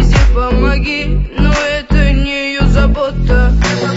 везде помоги, но это не ее забота.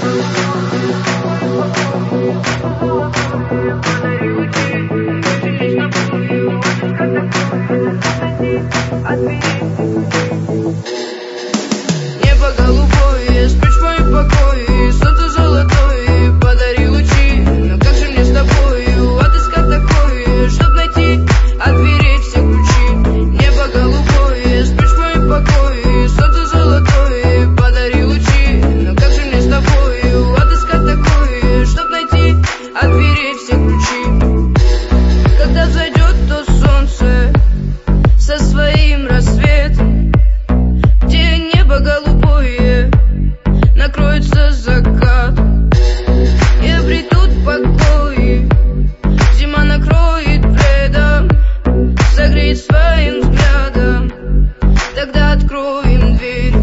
Небо голубое, спишь в моем покое, солнце золотое, подари лучи. Но как же мне с тобою отыскать такое, чтоб найти, отпереть все ключи? Небо голубое, спишь в моем покое, солнце золотое, подари лучи. Но как же мне с тобою отыскать такое, чтоб найти, отпереть все ключи? Когда взойдет то солнце со своим рассветом, где небо голубое накроется закат, и обретут покой, зима накроет пледом, согреет своим взглядом, тогда откроем дверь.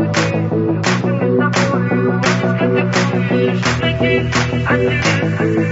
Небо голубое,